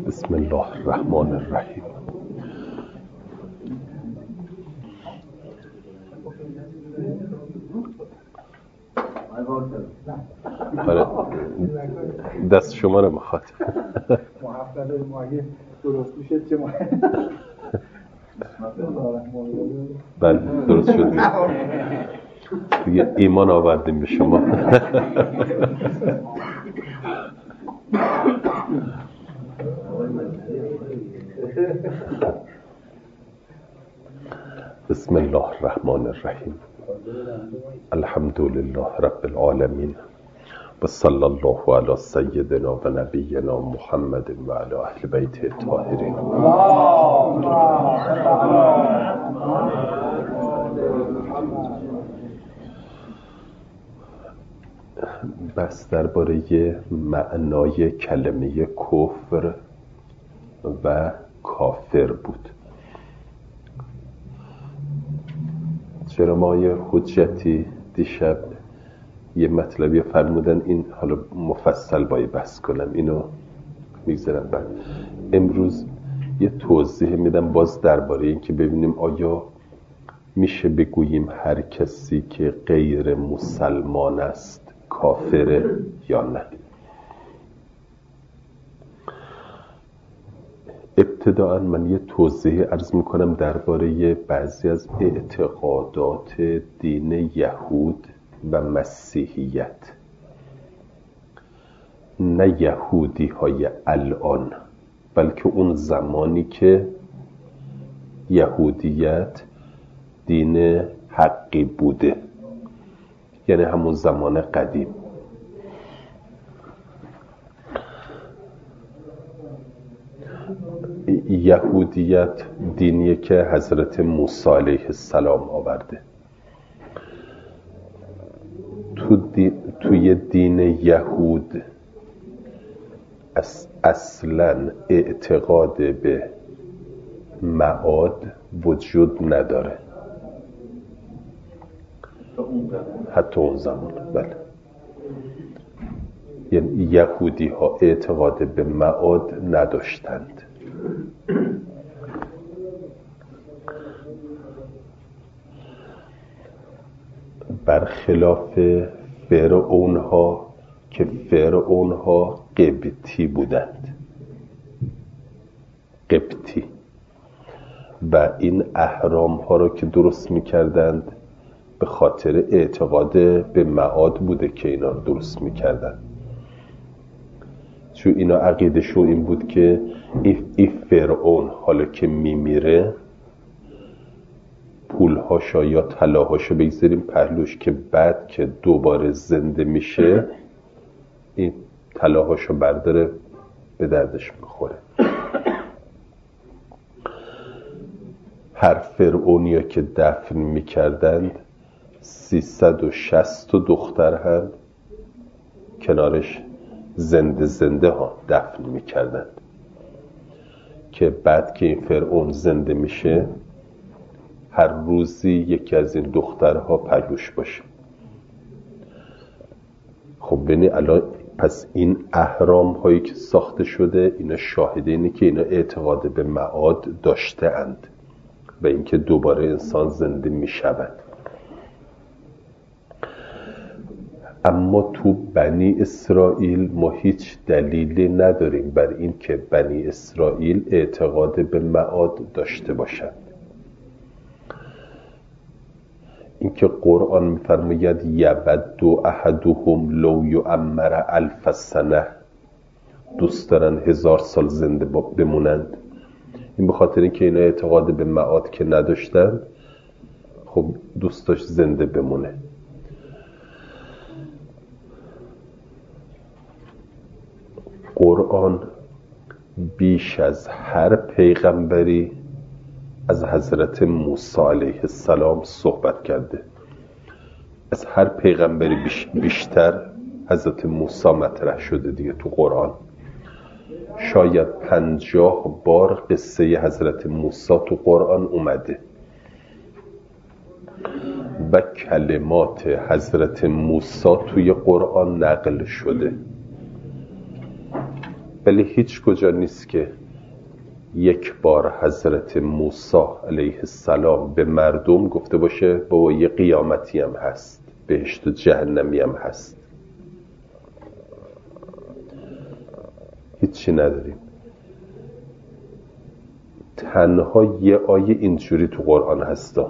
بسم الله الرحمن الرحیم. دست شما رو میخواد. بله درست شد دیگه، ایمان آوردیم به شما. بسم الله الرحمن الرحیم. الحمد لله رب العالمین و صلی الله علی سیدنا و نبینا محمد و علی اهل بیته الطاهرین. بس درباره معنای کلمه کفر و کافر بود. چرا ما یه حجتی دیشب یه مطلبی فرمودن، این حالا مفصل باید بحث کنم، اینو میگذارم بعد. امروز یه توضیح میدم باز درباره این که ببینیم آیا میشه بگوییم هر کسی که غیر مسلمان است کافره یا نه. ابتداءً من یه توضیح عرض میکنم درباره بعضی از اعتقادات دین یهود و مسیحیت. نه یهودی های الان، بلکه اون زمانی که یهودیت دین حقی بوده، یعنی همون زمان قدیم. یهودیت دینیه که حضرت موسی علیه السلام آورده. توی دین یهود اصلا اعتقاد به معاد وجود نداره، حتی اون زمان. بله، یعنی یهودی ها اعتقاد به معاد نداشتند. برخلاف فرعون ها که فرعون ها قبطی بودند، قبطی، و این اهرام ها رو که درست میکردند به خاطر اعتقاد به معاد بوده که اینا رو درست میکردند. چون اینا عقیدشون این بود که این فرعون حالا که میمیره پولهاشو یا طلاهاشو بگذاریم پهلوش که بعد که دوباره زنده میشه این طلاهاشو برداره به دردش میخوره. هر فرعونیا که دفن میکردند 360 دختر هم کنارش زنده ها دفن میکردند که بعد که این فرعون زنده میشه هر روزی یکی از این دخترها پهلوش باشه. خب ببینید الان پس این اهرام هایی که ساخته شده اینا شاهده اینه که اینا اعتقاد به معاد داشته اند و اینکه دوباره انسان زنده میشود. اما تو بنی اسرائیل ما هیچ دلیلی نداریم بر این که بنی اسرائیل اعتقاد به معاد داشته باشند. اینکه قرآن می‌فرماید یود احدهم لو یعمر 1000 سنه، دوست دارن 1000 سال زنده بمونند، این به خاطر اینکه اینا اعتقاد به معاد که نداشتن، خب دوست داشت زنده بمونه. قرآن بیش از هر پیغمبری از حضرت موسی علیه السلام صحبت کرده. از هر پیغمبری بیشتر حضرت موسی مطرح شده دیگه تو قرآن. شاید 50 بار قصه حضرت موسی تو قرآن اومده و کلمات حضرت موسی توی قرآن نقل شده. ولی هیچ کجا نیست که یک بار حضرت موسی علیه السلام به مردم گفته باشه بابا یه قیامتی هم هست، بهشت و جهنمی هم هست. هیچی نداریم. تنها یه آیه اینجوری تو قرآن هستا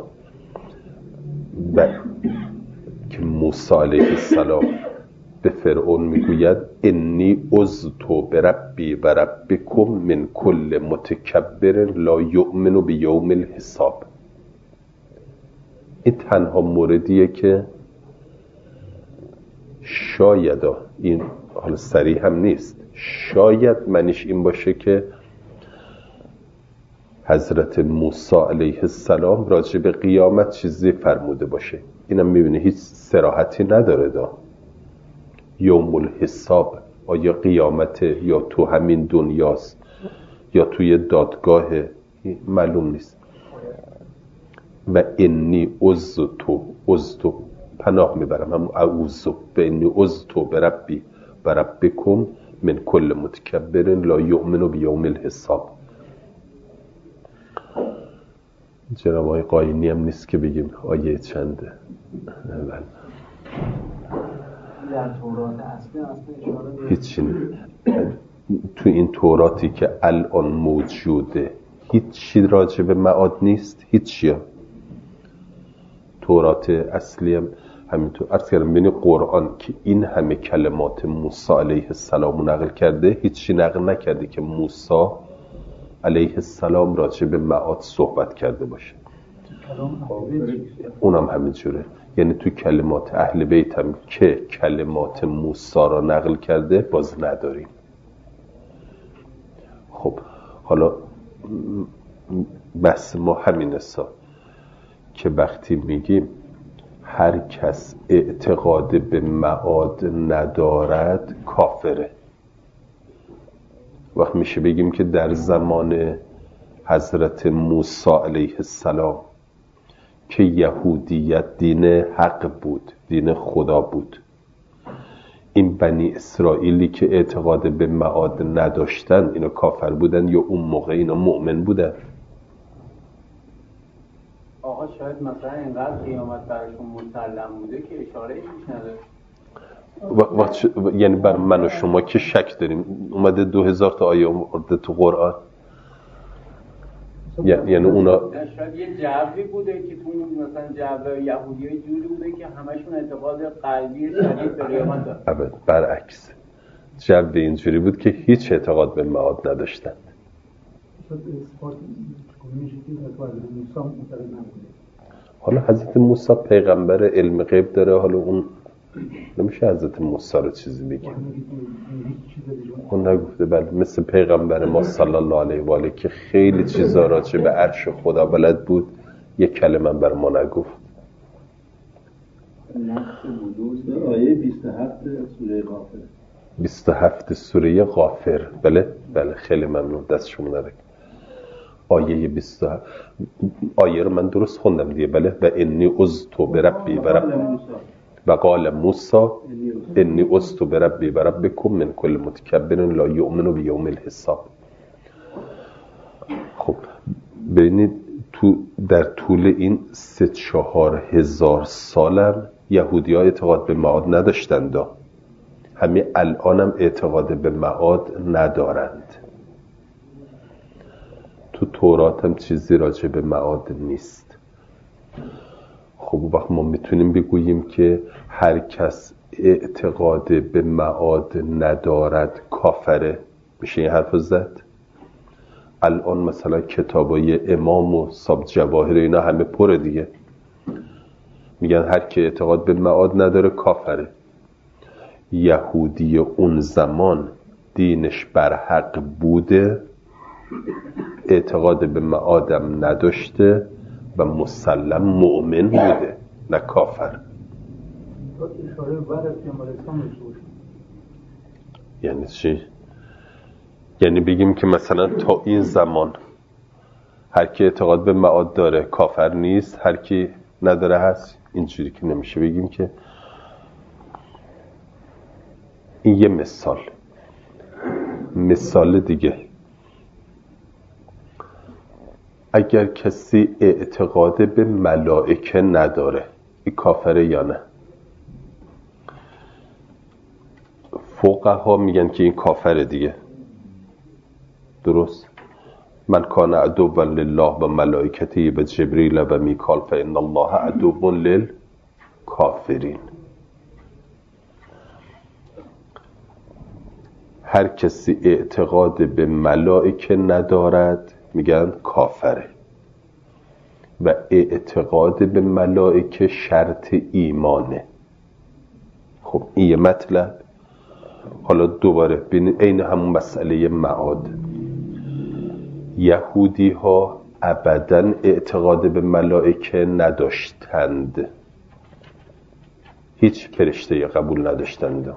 که موسی علیه السلام به فرعون میگوید انی عذت بربی و ربکم من کل متکبر لا یؤمن بیوم الحساب. این تنها موردیه که شاید، این حالا صریح هم نیست، شاید معنیش این باشه که حضرت موسی علیه السلام راجع به قیامت چیزی فرموده باشه. اینم میبینه هیچ صراحتی نداره. یوم الحساب آیا قیامت یا تو همین دنیاست یا توی دادگاه، معلوم نیست. و انی عذت پناه میبرم، هم اعوذ و انی عذت بربی و ربکم من کل متکبر لا یؤمن بیوم الحساب. جناب آقای قاینی هم نیست که بگیم آیه چنده. در تورات اصلی اشاره هیچی تو این توراتی که الان موجوده هیچی راجع به معاد نیست. هیچی. تورات اصلی هم همینطور. عرض کردم بین قرآن که این همه کلمات موسی علیه السلام نقل کرده، هیچی نقل نکرده که موسی علیه السلام راجع به معاد صحبت کرده باشه. اونم همینجوره. یعنی تو کلمات اهل بیت هم که کلمات موسی را نقل کرده باز نداریم. خب حالا بس ما همین است که وقتی میگیم هر کس اعتقاد به معاد ندارد کافره، وقت میشه بگیم که در زمان حضرت موسی علیه السلام که یهودیت دین حق بود، دین خدا بود، این بنی اسرائیلی که اعتقاد به معاد نداشتن اینا کافر بودن یا اون موقع اینا مؤمن بودن؟ آقا شاید مثلا اینقدر قیامت براشون مسلم بوده که اشاره ایش نداره. یعنی بر من و شما که شک داریم اومده 2000 تا آیه اومده تو قرآن، یعنی اونا شاید یه جوی بوده که تو مثلا جو یهودی های جوری بوده که همشون اعتقاد قلبی شدید به قیامت دارن. برعکس جو اینجوری بود که هیچ اعتقاد به معاد نداشتند. حالا حضرت موسی پیغمبر علم غیب داره، حالا اون نمیشه حضرت موسی رو چیزی بگیم. اون نگفته بله، مثل پیغمبر ما صلی الله علیه و آله که خیلی چیزا راجع به عرش خدا بلد بود، یک کلمه بر ما نگفت. آیه 27 سوره غافر. 27 سوره غافر. بله خیلی ممنون، دست شما نرک. آیه 27 آیه رو من درست خوندم دیگه. بله و انی عذت بربی و قال موسی انی عذت بربی و ربکم من کل متکبر لا یؤمن بیوم الحساب. خب ببینید تو در طول این 3-4 هزار سالم یهودی ها اعتقاد به معاد نداشتند، همین الانم اعتقاد به معاد ندارند. تو تورات هم چیزی راجع به معاد نیست. خب وقت ما میتونیم بگوییم که هر کس اعتقاد به معاد ندارد کافره؟ میشه این حرف زد؟ الان مثلا کتابای امام و صاحب جواهر اینا همه پره دیگه، میگن هر کی اعتقاد به معاد نداره کافره. یهودی اون زمان دینش بر حق بوده، اعتقاد به معادم نداشته و مسلم مؤمن بوده، نه کافر. یعنی چی؟ یعنی بگیم که مثلا تا این زمان هر کی اعتقاد به معاد داره کافر نیست، هر کی نداره هست؟ اینجوری که نمیشه بگیم که. این یه مثال دیگه، اگر کسی اعتقاد به ملائکه نداره این کافره یا نه؟ فقها میگن که این کافره دیگه. درست؟ من کان عدوا لله و ملائکته و جبریل و میکال فان الله عدو للکافرین. هر کسی اعتقاد به ملائکه ندارد میگن کافره، و اعتقاد به ملائکه شرط ایمانه. خب این یه مطلب. حالا دوباره ببینید عین همون مسئله معاد، یهودی ها ابداً اعتقاد به ملائکه نداشتند، هیچ فرشته یا قبول نداشتند.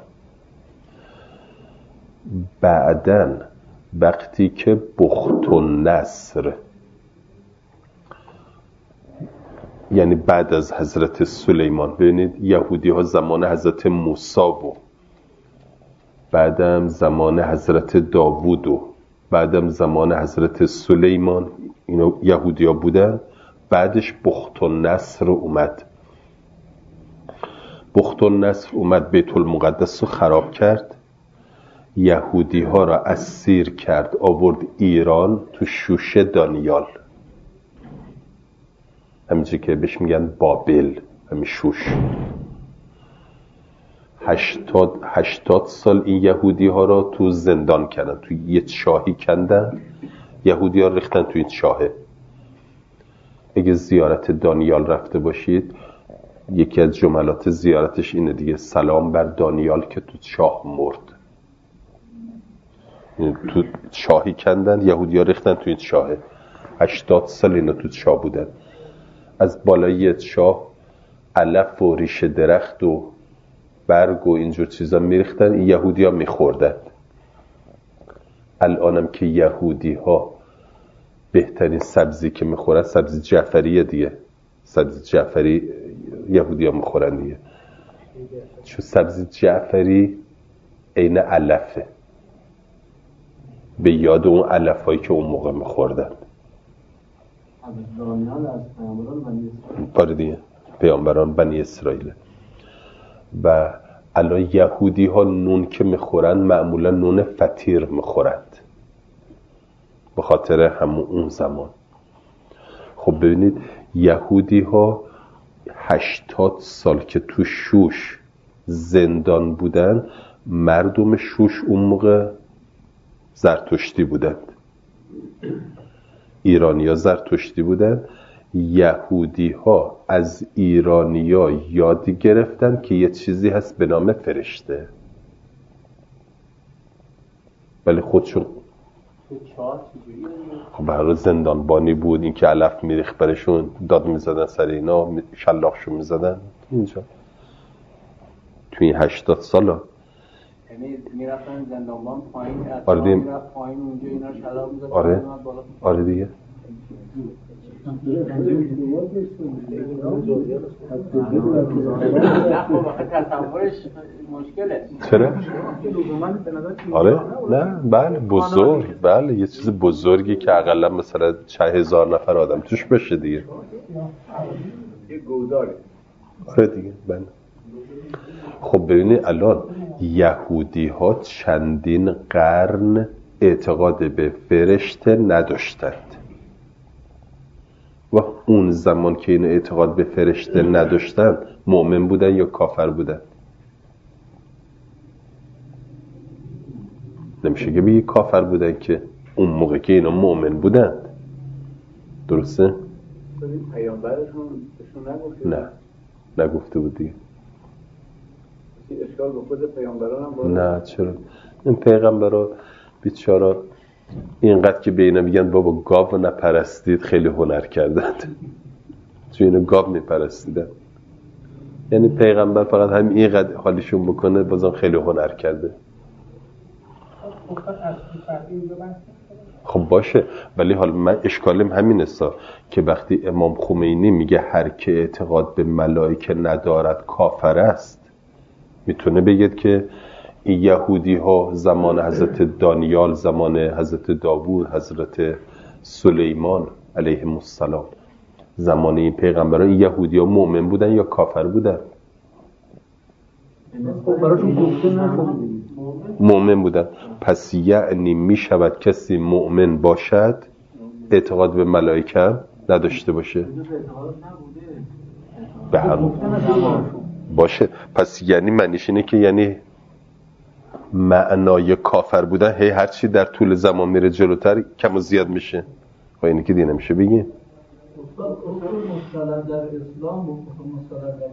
بعداً وقتی که بخت النصر، یعنی بعد از حضرت سلیمان، ببینید یهودی ها زمان حضرت موسی و بعدم زمان حضرت داوود و بعدم زمان حضرت سلیمان اینا یهودی ها بودن. بعدش بخت النصر اومد. بخت النصر اومد بیت المقدس رو خراب کرد، یهودی ها را اسیر کرد، آورد ایران، تو شوشه دانیال، همینجور که بهش میگن بابل، همین شوش. 80 سال این یهودی ها را تو زندان کردن، تو یه چاهی کندن، یهودی ها ریختن تو این چاهه. اگه زیارت دانیال رفته باشید، یکی از جملات زیارتش اینه دیگه، سلام بر دانیال که تو چاه مرد. تو چاهی کندن، یهودی ها ریختن تو این چاهه. 80 سال اینا تو چاه بودن. از بالای چاه علف و ریشه درخت و برگ و اینجور چیزا میریختن، این یهودی ها میخوردن. الانم که یهودی ها بهترین سبزی که میخورن سبزی جعفریه دیگه. سبزی جعفری یهودی ها میخورن دیگه، چون سبزی جعفری عین علفه، به یاد اون علف هایی که اون موقع میخوردن. آره دیگه، پیامبران بنی اسرائیل. و الان یهودی ها نون که میخورن معمولا نون فطیر میخورند، به خاطر همون اون زمان. خب ببینید یهودی ها 80 سال که تو شوش زندان بودن، مردم شوش اون موقع زرتشتی بودند، ایرانی ها زرتشتی بودند. یهودی ها از ایرانی ها یاد گرفتن که یه چیزی هست به نام فرشته، ولی خودشون خب برای زندانبانی بود، این که علف میریخت برشون، داد میزدن سر اینا، شلاقشون میزدن. اینجا تو این 80 سالا یعنی میرفتن زندانبان پایین، آره دیگه، میرفت پایین اونجا اینا شلاق میزدن. آره دیگه. تصورش مشکله. چرا؟ آره نه بله بزرگ، بله یه چیز بزرگی که اقلا مثلا 40,000 نفر آدم توش بشه دیگه. یه گوداره. آره دیگه بله. خب ببینید الان یهودی ها چندین قرن اعتقاد به فرشته نداشتند، و اون زمان که این اعتقاد به فرشته نداشتن مؤمن بودن یا کافر بودن؟ نمیشه که بگی کافر بودن که اون موقع که اینا مؤمن بودن. درسته؟ پیامبرشون بهشون نگفته؟ نه نگفته بود دیگه. اشکال به خود پیامبران هم بود؟ نه چرا؟ این پیغمبرها بیچاره اینقدر که به اینا میگن بابا گاو نپرستید خیلی هنر کردند، چون اینو گاو میپرستیدن. یعنی پیغمبر فقط هم اینقدر حالیشون بکنه بازم خیلی هنر کرده. خب باشه، ولی حالا من اشکالم همین است که وقتی امام خمینی میگه هر که اعتقاد به ملائکه ندارد کافر است، میتونه بگید که یهودی ها زمان حضرت دانیال، زمان حضرت داوود، حضرت سلیمان علیهم السلام، زمان این پیغمبران، این یهودی ها مؤمن بودن یا کافر بودن؟ مؤمن بودن. پس یعنی می شود کسی مؤمن باشد اعتقاد به ملائکه نداشته باشه؟ به هر باشه. پس یعنی معنیش اینه که یعنی معنای کافر بودن هی هرچی در طول زمان میره جلوتر کم و زیاد میشه. خب اینی که دیگه نمیشه بگیم. مصطلح در اسلام و مصطلح در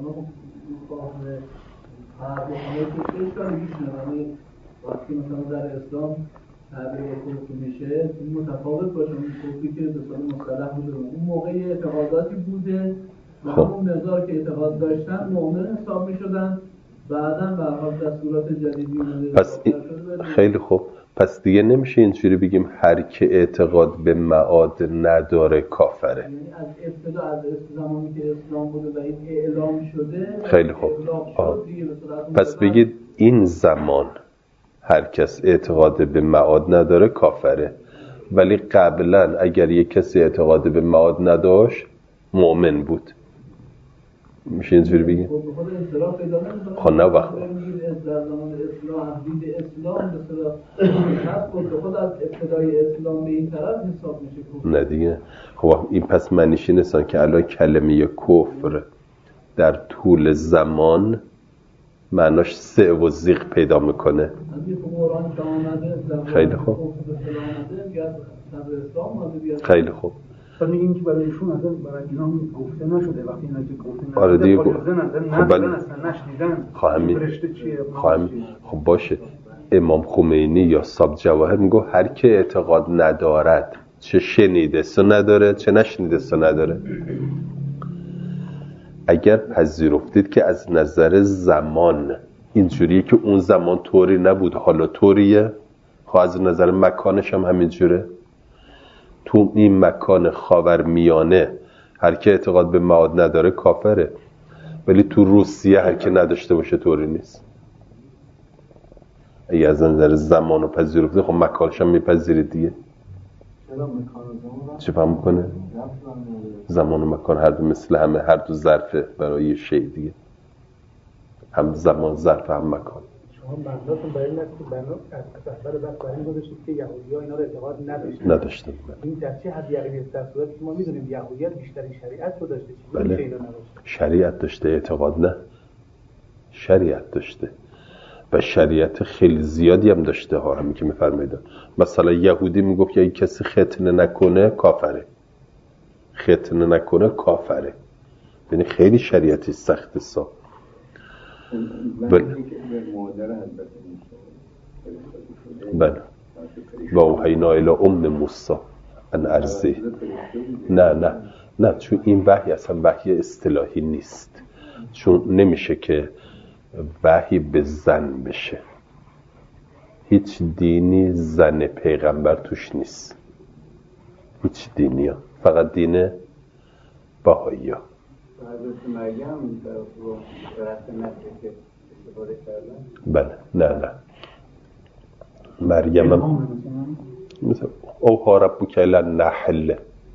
وقتی مثلا در اسلام تعبیر کفر میشه متفاوت باشه اون کفری که به صورت مصطلح بوده اون موقع اعتقاداتی بوده و همون مقدار که اعتقاد داشتن مؤمن حساب میشدن، بعداً به هر حال دستورات جدیدی اومده. پس خیلی خوب، پس دیگه نمیشه اینجوری بگیم هر که اعتقاد به معاد نداره کافره. یعنی از ابتدا از زمانی که اسلام بوده و این اعلام شده خیلی خوب پس بگید این زمان هر کس اعتقاد به معاد نداره کافره، ولی قبلا اگر یک کسی اعتقاد به معاد نداشت مؤمن بود. میشه اینجوری بگیم؟ خب نه وقت در زمان اسلام دید اسلام به صورت خود از ابتدای اسلام به این طرف حساب میشه. نه دیگه. خب این پس معنیش اینه که الان کلمه کفر در طول زمان معناش سه و زیغ پیدا میکنه. خیلی خوب خیلی خوب. ولی این که برای ایشون اصلا برای اینا گفته نشده وقتی اینا که گفته نشده. آره دیگه. خب نشنیدن فرشته چیه؟ خب باشه. امام خمینی یا صاحب جواهر میگه هر که اعتقاد ندارد چه شنیده سو نداره چه نشنیده سو نداره. اگر پذیرفتید که از نظر زمان اینجوریه که اون زمان طوری نبود حالا طوریه، خب از نظر مکانش هم همینجوره. تو این مکان خاورمیانه هر که اعتقاد به معاد نداره کافره، ولی تو روسیه هر که نداشته باشه طوری نیست. اگه از نظر زمان رو پذیرفته خب مکانش هم میپذیرید دیگه. چه فهم میکنه؟ زمان و مکان هر دو مثل همه، هر دو ظرفه برای شیء دیگه، هم زمان ظرف هم مکان. شما بنداتون برای این است که بنا از بحث برای این گذاشتید که یهودی‌ها اینا رو اعتقاد نداشتن. این در چه حد یقینی است؟ در صورتی که ما میدونیم یهودیت بیشترین شریعت رو داشته، چیزی که اینا نداشتن. شریعت داشته، اعتقاد نه. شریعت داشته و شریعت خیلی زیادی هم داشته ها، همین که میفرمایید. مثلا یهودی میگفت که اگه کسی ختنه نکنه کافره، ختنه نکنه کافره. یعنی خیلی شریعتی سخت سا. بله و اوحینا الی ام موسی ان ارضی. نه چون این وحی اصلا وحی اصطلاحی نیست، چون نمیشه که وحی به زن بشه. هیچ دینی زن پیغمبر توش نیست، هیچ دینی ها. فقط دین بهایی ها. حضرت مریم در رفت نفسه که استفاده کردن؟ بله نه مریم هم مثل اوها ربک الی النحل،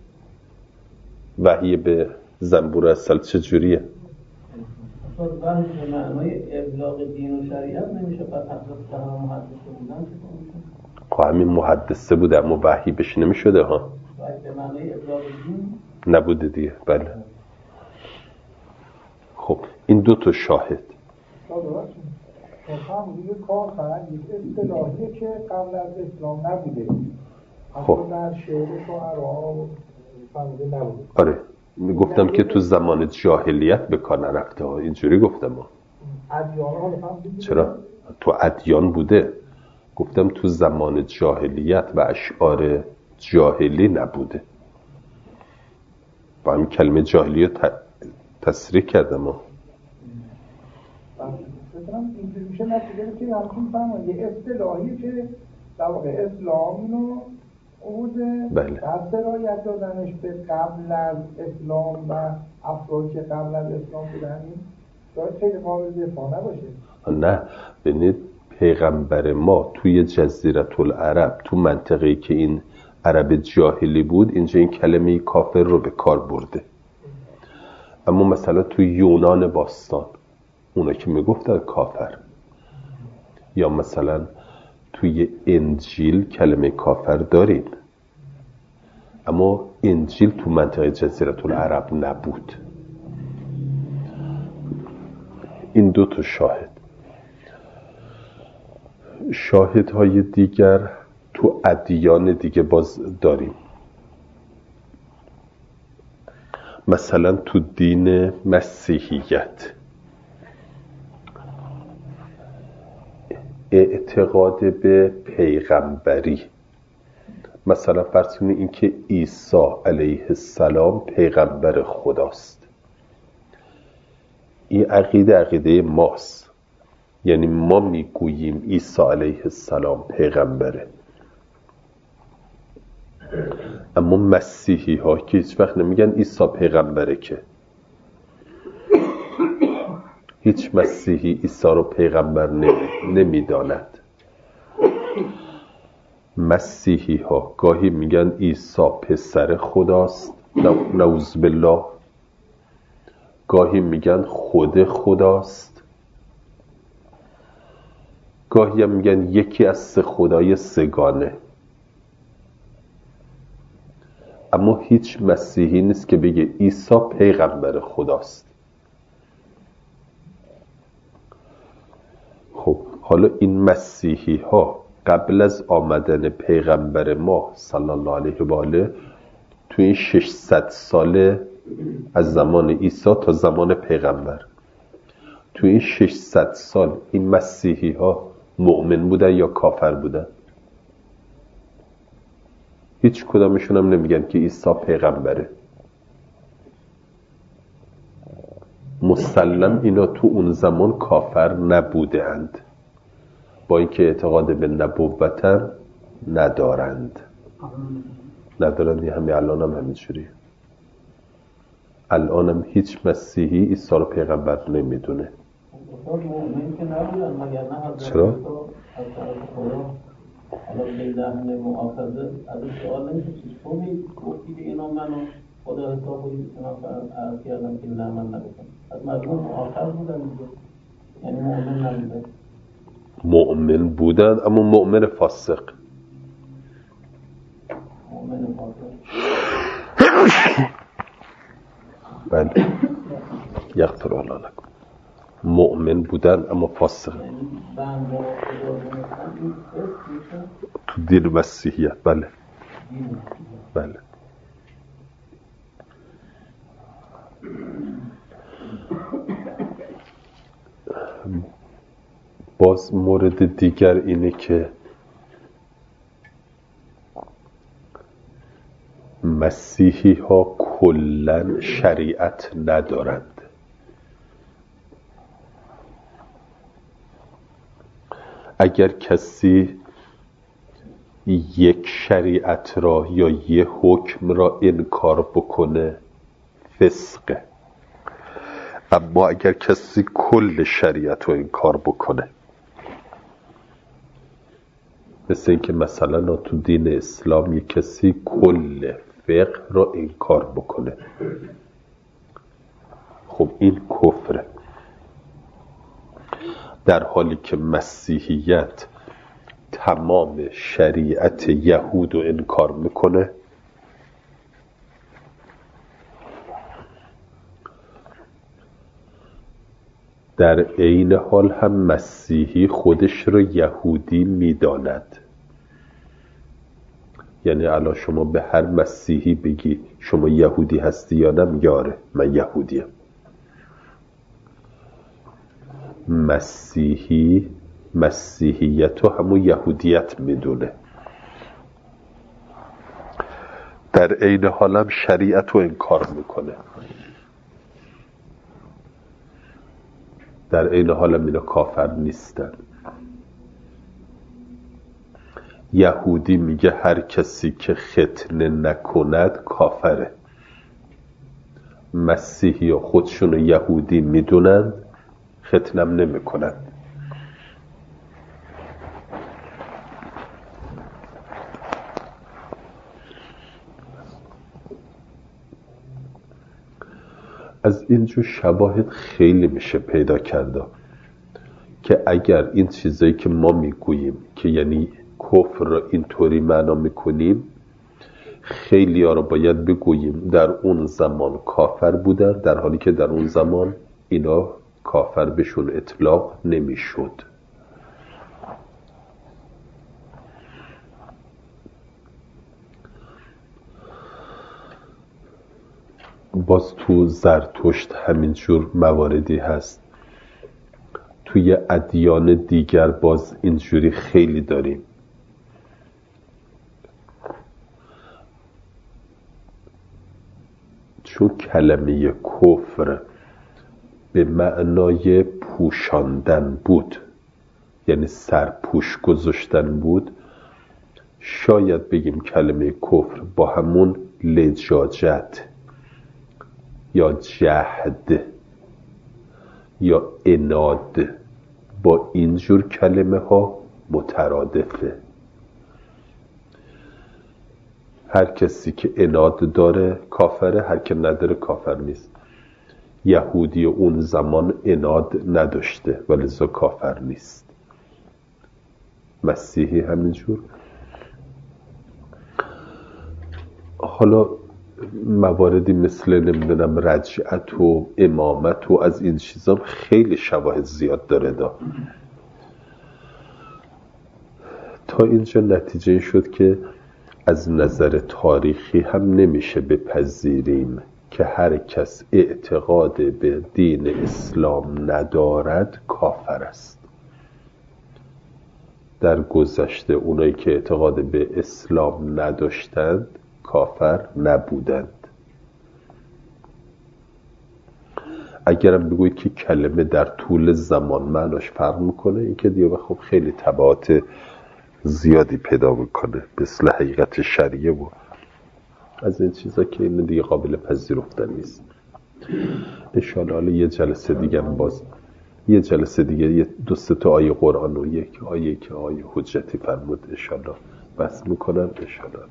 وحی به زنبور اصل چجوریه؟ وحی به معنای ابلاغ دین و شریعت نمیشه. بعد حضرت تمام محدثه بودن خب همین محدثه بوده اما وحی بهش نمیشده ها. وحی به معنای ابلاغ دین نبوده دیگه. بله. خب این دو تا شاهد. همون کار فقط یک اصطلاحیه که قبل از اسلام نبوده. خب در شعر شعرها فهمیده نبوده. آره گفتم که تو زمان جاهلیت به کار نرفته ها، اینجوری گفتم ها. چرا؟ تو ادیان بوده. گفتم تو زمان جاهلیت و اشعار جاهلی نبوده. با همین کلمه جاهلی تصریح کردم ها. اینجوری میشه نتیجه که همچون فهمه یه اصطلاحی که در واقع اسلام اینو اوده در سرایت دادنش به قبل از اسلام و افراد که قبل از اسلام بودن، این شاید خیلی قابل دفاع نباشه. نه ببینید پیغمبر ما توی جزیره العرب، تو منطقه‌ای که این عرب جاهلی بود، اینجا این کلمه کافر رو به کار برده. اما مثلا تو یونان باستان اونا که میگفتن کافر، یا مثلا توی انجیل کلمه کافر داریم، اما انجیل تو منطقه جزیره العرب نبود. این دو تا شاهدهای دیگر تو ادیان دیگه باز داریم. مثلا تو دین مسیحیت اعتقاد به پیغمبری، مثلا فرض کنید این که عیسی علیه السلام پیغمبر خداست، این عقیده ماست. یعنی ما میگوییم عیسی علیه السلام پیغمبره، اما مسیحی ها که هیچ وقت نمیگن عیسی پیغمبره، که هیچ مسیحی عیسی رو پیغمبر نمیداند. مسیحی ها گاهی میگن عیسی پسر خداست، نعوذ بالله، گاهی میگن خود خداست، گاهی هم میگن یکی از سه خدای سگانه. اما هیچ مسیحی نیست که بگه عیسی پیغمبر خداست. خب حالا این مسیحی ها قبل از آمدن پیغمبر ما صلی الله علیه و آله، تو این 600 ساله از زمان عیسی تا زمان پیغمبر، تو این 600 سال این مسیحی ها مؤمن بودن یا کافر بودن؟ هیچ کدامشون هم نمیگن که عیسی پیغمبره. مسلم اینا تو اون زمان کافر نبودند، با اینکه اعتقاد به نبوتن ندارند. یه همین الان هم همینجوریه. الان هم هیچ مسیحی عیسی رو پیغمبر نمیدونه. چرا؟ حالا به ذهن معاخذه از این سوال نمیشه چیز کنید گفتی که اینا منو خدا حساب بودید که من عرض کردم که نه من نگفتم. از مجموع معاخذ بودن دیگه، یعنی مؤمن نبودن. مؤمن بودن اما مؤمن فاسق. مؤمن فاسق. بله، یغفر الله لکم. مؤمن بودن اما فاسق. تو دین مسیحیت. بله بله. باز مورد دیگر اینه که مسیحی ها کلن شریعت ندارند. اگر کسی یک شریعت را یا یک حکم را انکار بکنه فسقه، اما اگر کسی کل شریعت رو انکار بکنه، مثل اینکه مثلا تو دین اسلام یک کسی کل فقه را انکار بکنه، خب این کفره. در حالی که مسیحیت تمام شریعت یهود رو انکار میکنه، در عین حال هم مسیحی خودش رو یهودی میداند. یعنی الان شما به هر مسیحی بگی شما یهودی هستی یا نه، میگه آره من یهودیم. مسیحیت رو همون یهودیت میدونه، در عین حال هم شریعت رو انکار میکنه، در عین حال هم اینا کافر نیستن. یهودی میگه هر کسی که ختنه نکند کافره. مسیحی خودشون یهودی میدونن، ختنم نمیکنن. از اینجور شواهد خیلی میشه پیدا کرده که اگر این چیزایی که ما میگوییم که یعنی کفر را اینطوری معنا میکنیم، خیلی ها رو باید بگوییم در اون زمان کافر بودن، در حالی که در اون زمان اینا کافر بهشون اطلاق نمیشد. باز تو زرتشت همینجور مواردی هست، توی ادیان دیگر باز اینجوری خیلی داریم. چون کلمه کفر به معنای پوشاندن بود، یعنی سرپوش گذاشتن بود، شاید بگیم کلمه کفر با همون لجاجت یا جهد یا عناد با اینجور کلمه ها مترادفه. هر کسی که عناد داره کافره، هر که نداره کافر نیست. یهودی اون زمان عناد نداشته ولذا کافر نیست. مسیحی همینجور. حالا مواردی مثل نمیدونم رجعت و امامت و از این چیزا خیلی شواهد زیاد داره تا اینجا نتیجه شد که از نظر تاریخی هم نمیشه بپذیریم که هر کس اعتقاد به دین اسلام ندارد کافر است. در گذشته اونایی که اعتقاد به اسلام نداشتند کافر نبودند. اگرم بگوید که کلمه در طول زمان معناش فرق میکنه، این که دیگه خب خیلی تبعات زیادی پیدا میکنه، مثل حقیقت شریعه و از این چیزا که این دیگه قابل پذیرفتن نیست. انشاءالله حالا یه جلسه دیگه باز یه جلسه دیگه یه 2-3 آیه قرآن و یک آیه که آیه حجتی فرمود انشاءالله بس میکنم انشاءالله.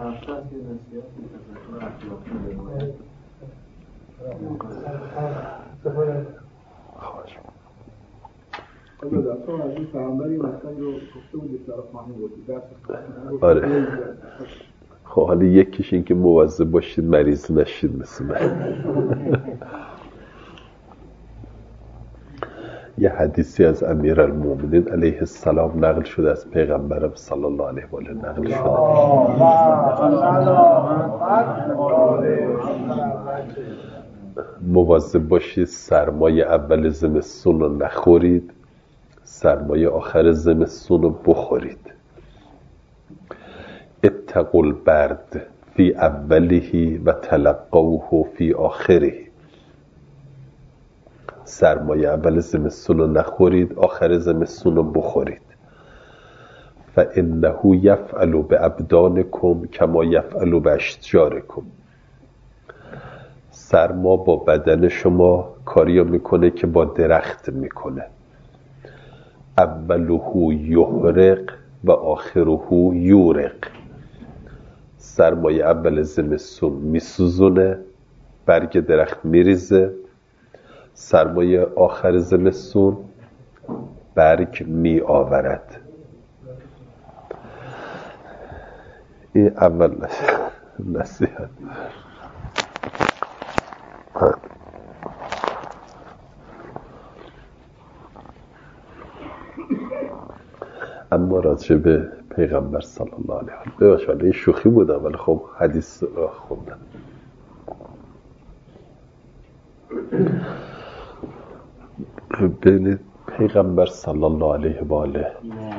خواهش آره. خب حالا یکیش این که مواظب باشید مریض نشید مثل من. یه حدیثی از امیرالمومنین علیه السلام نقل شده، از پیغمبرم صلی الله علیه و آله نقل شده. مواظب باشید سرمای اول زمستون رو نخورید، سرمای آخر زمستون رو بخورید. اتقوا البرد فی اوله و تلقوه فی آخره. سرمایه اول زمستون رو نخورید، آخر زمستون رو بخورید. فانه یفعل بابدانکم کما یفعل باشجارکم. سرما با بدن شما کاریا میکنه که با درخت میکنه. اوله یحرق و آخره یورق. سرمایه اول زمستون میسوزونه، برگ درخت میریزه. سرمایه آخر زمستون برگ می آورد. این اول نصیحت. اما راجع به پیغمبر صلی الله علیه و آله ببخشید این شوخی بود، ولی خب حدیث خوندم. ببینید پیغمبر صلی الله علیه و آله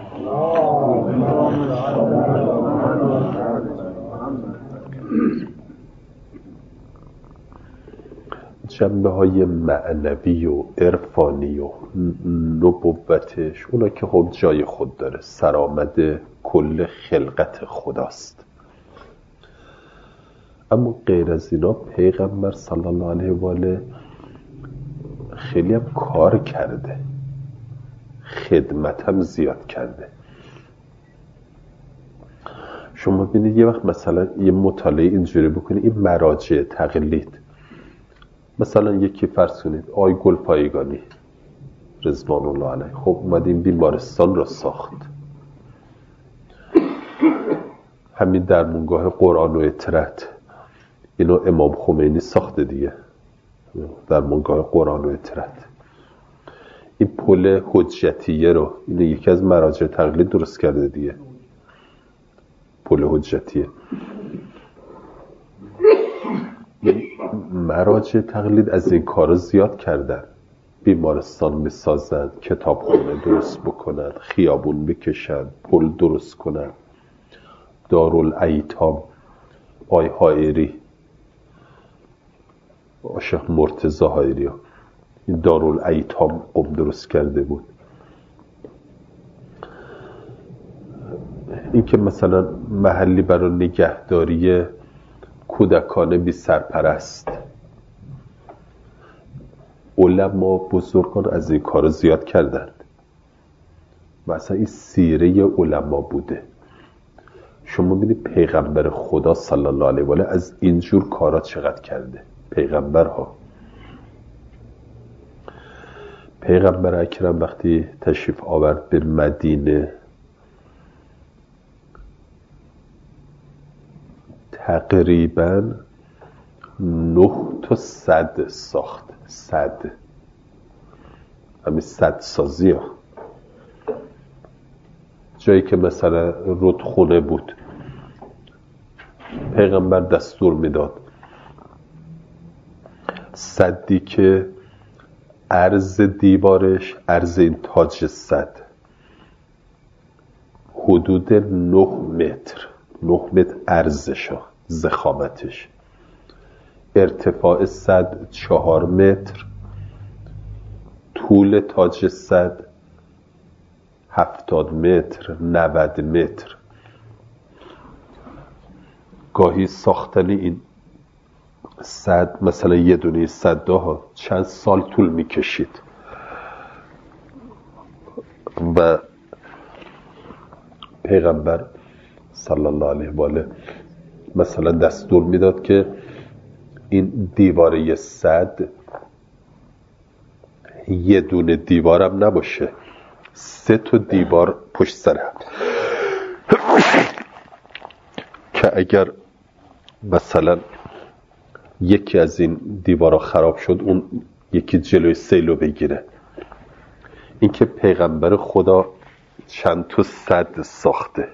جنبه های معنوی و عرفانی و نبوتش اونا که خب جای خود داره، سرآمد کل خلقت خداست. اما غیر از اینا پیغمبر صلی الله علیه و آله خیلی هم کار کرده، خدمت هم زیاد کرده. شما ببینید یه وقت مثلا یه مطالعه اینجوری بکنید، این مراجع تقلید مثلا یکی فرض کنید آقای گلپایگانی رضوان الله علیه خب اومد این بیمارستان را ساخت، همین درمونگاه قرآن و اطرت اینو امام خمینی ساخته دیگه، درمونگاه قرآن و اطرت. این پل حجتیه رو اینو یکی از مراجع تقلید درست کرده دیگه، پل حجتیه. مراجع تقلید از این کارو زیاد کردن، بیمارستان بسازن، کتابخونه درست بکنن، خیابون بکشن، پل درست کنن. دارالایتام آی حائری، شیخ مرتضی حائری این دارالایتام قم درست کرده بود. این که مثلا محلی برای نگهداری کودکان بی سرپرست، علما بزرگان از این کار زیاد کردند. مثلا این سیره علما بوده. شما ببینید پیغمبر خدا صلی الله علیه و آله از اینجور کارا چقدر کرده. پیغمبر اکرم وقتی تشریف آورد به مدینه تقریبا 9 تا سد ساخت. سد همین سد سازی ها، جایی که مثلا رودخونه بود پیغمبر دستور میداد سدی که عرض دیوارش، عرض این تاج سد حدود 9 متر عرضش، ضخامتش، ارتفاع سد 4 متر، طول تاج سد 70 متر 90 متر. گاهی ساختن این سد مثلا یه دونه سدها چند سال طول میکشید و پیغمبر صلی الله علیه و آله مثلا دستور میداد که این دیواره سد یه دونه دیوارم نباشه، 3 تا دیوار پشت سر هم، که اگر مثلا یکی از این دیوارا خراب شد اون یکی جلوی سیلو بگیره. این که پیغمبر خدا چند تا سد ساخته،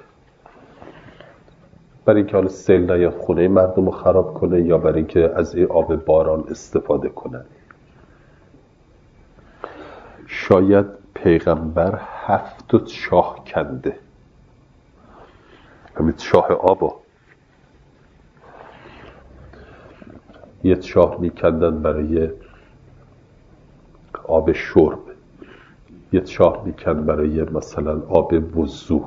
برای اینکه حالا سیل نیاد خونه مردم رو خراب کنه یا برای اینکه از این آب باران استفاده کنن. شاید پیغمبر 7 چاه کنده، همین چاه آبا. یه چاه میکندن برای آب شرب، یه چاه میکند برای مثلا آب وضو.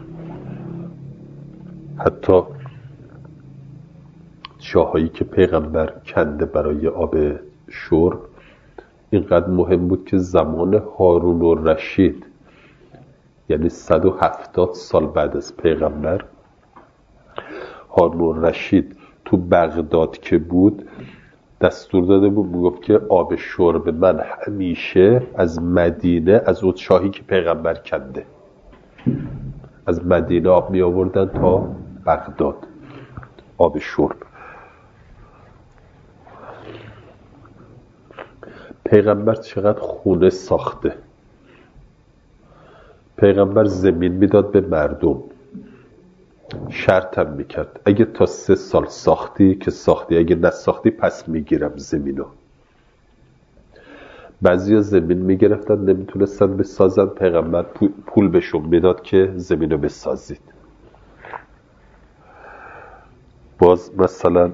حتی چاهایی که پیغمبر کنده برای آب شرب اینقدر مهم بود که زمان هارون الرشید، یعنی 170 سال بعد از پیغمبر، هارون الرشید تو بغداد که بود دستور داده بود، میگفت که آب شرب من همیشه از مدینه، از اون چاهی که پیغمبر کنده، از مدینه آب می آوردن تا بغداد، آب شرب. پیغمبر چقدر خونه ساخته. پیغمبر زمین میداد به مردم، شرط هم میکرد اگه تا 3 سال ساختی که ساختی، اگه نساختی پس میگیرم زمینو. بعضی ها زمین میگرفتن نمیتونستن بسازن، پیغمبر پول بهشون میداد که زمینو بسازید. باز مثلا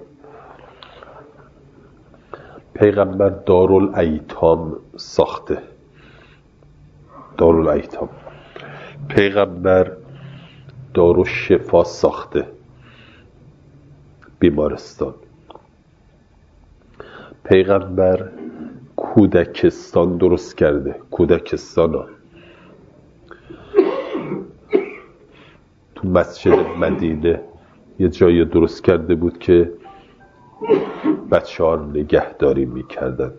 پیغمبر دارالایتام ساخته، دارالایتام. پیغمبر دارالشفا ساخته، بیمارستان. پیغمبر کودکستان درست کرده، کودکستان ها. تو مسجد مدینه یه جایی درست کرده بود که بچه ها رو نگهداری میکردن.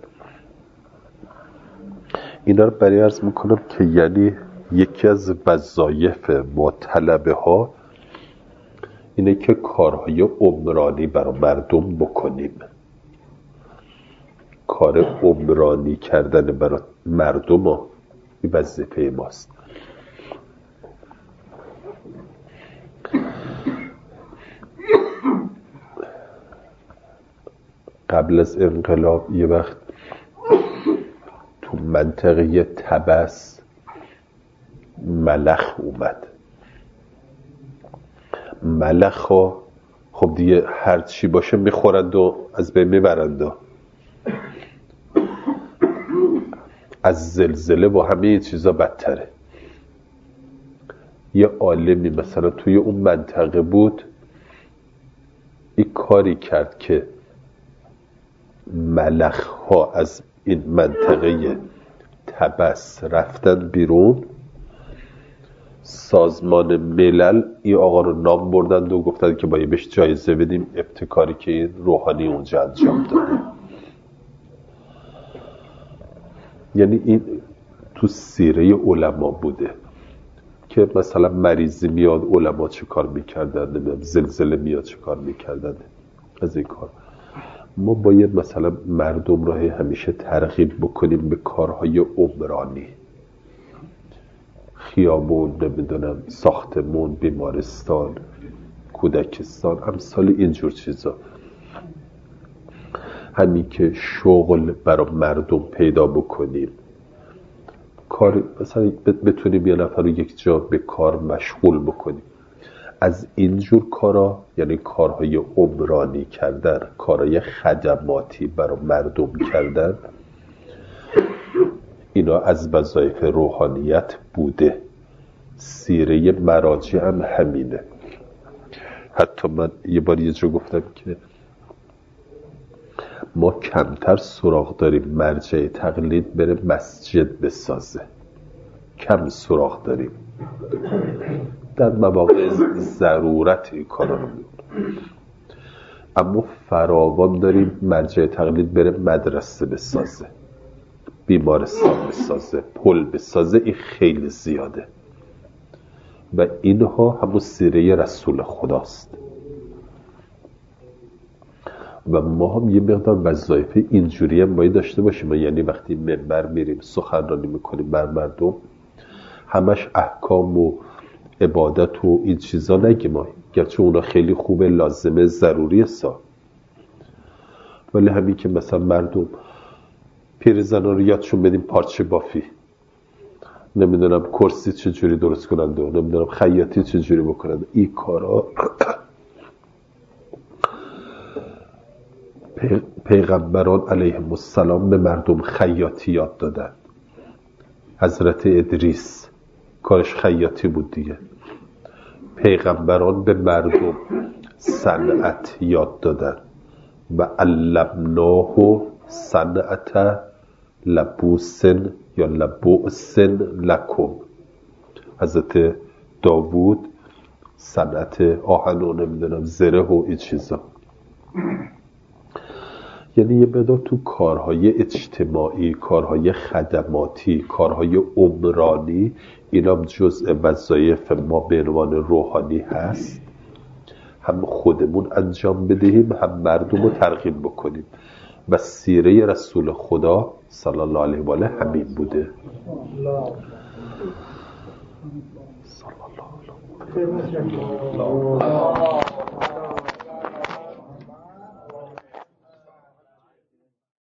اینا رو برای عرض میکنم که یعنی یکی از وظایف ما طلبه ها اینه که کارهای عمرانی برای مردم بکنیم. کار عمرانی کردن برای مردم ها این وظیفه ماست. قبل از انقلاب یه وقت تو منطقه طبس ملخ اومد. ملخ ها خب دیگه هر چی باشه میخورند و از بین میبرند. از زلزله و همه چیزا بدتره. یه عالمی مثلا توی اون منطقه بود، این کاری کرد که ملخ ها از این منطقه طبس رفتن بیرون. سازمان ملل این آقا رو نام بردند و گفتند که باید بهش جایزه بدیم ابتکاری که این روحانی اونجا انجام داده. یعنی این تو سیره علما بوده که مثلا مریضی میاد علما چه کار میکردن، زلزله میاد چه کار میکردن. از این کار ما باید مثلا مردم را همیشه ترغیب بکنیم به کارهای عمرانی، خیابون، نمیدونم ساختمون، بیمارستان، کودکستان، امثال اینجور چیزا. همین که شغل برای مردم پیدا بکنیم، کار مثلا بتونیم یه نفر رو یک جا به کار مشغول بکنیم. از اینجور کارا یعنی کارهای عمرانی کردن، کارهای خدماتی برای مردم کردن، اینا از وظایف روحانیت بوده. سیره مراجع هم همینه. حتی من یه بار یه جا گفتم که ما کمتر سراغ داریم مرجع تقلید بره مسجد بسازه، کم سراغ داریم. در مواقع ضرورت این کارا رو میکنه، اما فراوان داریم مرجع تقلید بره مدرسه بسازه، بیمارستان بسازه، پل بسازه. این خیلی زیاده و اینها همون سیره رسول خداست و ما هم یه مقدار وظایف اینجوری هم باید داشته باشیم. یعنی وقتی منبر میریم سخنرانی میکنیم بر مردم، همش احکام و عبادت و این چیزا نگیم، گرچه اونا خیلی خوبه، لازمه، ضروریه ولی همین که مثلا مردم پیرزنا رو یادشون بدیم پارچه بافی، نمیدونم کرسی چجوری درست کنند و نمیدونم خیاطی چجوری بکنند، این کارا پیغمبران علیهم السلام به مردم خیاطی یاد دادن. حضرت ادریس کارش خیاطی بود دیگه. پیغمبران به مردم صنعت یاد دادن و علمناه صنعت لبوسن یا لبوسن لکم. حضرت داوود صنعت آهن و نمیدونم زره و این چیزا. یعنی یه مقدار تو کارهای اجتماعی، کارهای خدماتی، کارهای عمرانی، اینا جزء وظایف ما به عنوان روحانی هست. هم خودمون انجام بدهیم، هم مردم رو ترغیب بکنیم و سیره رسول خدا صلی الله علیه و آله همین بوده. صلی الله علیه و آله.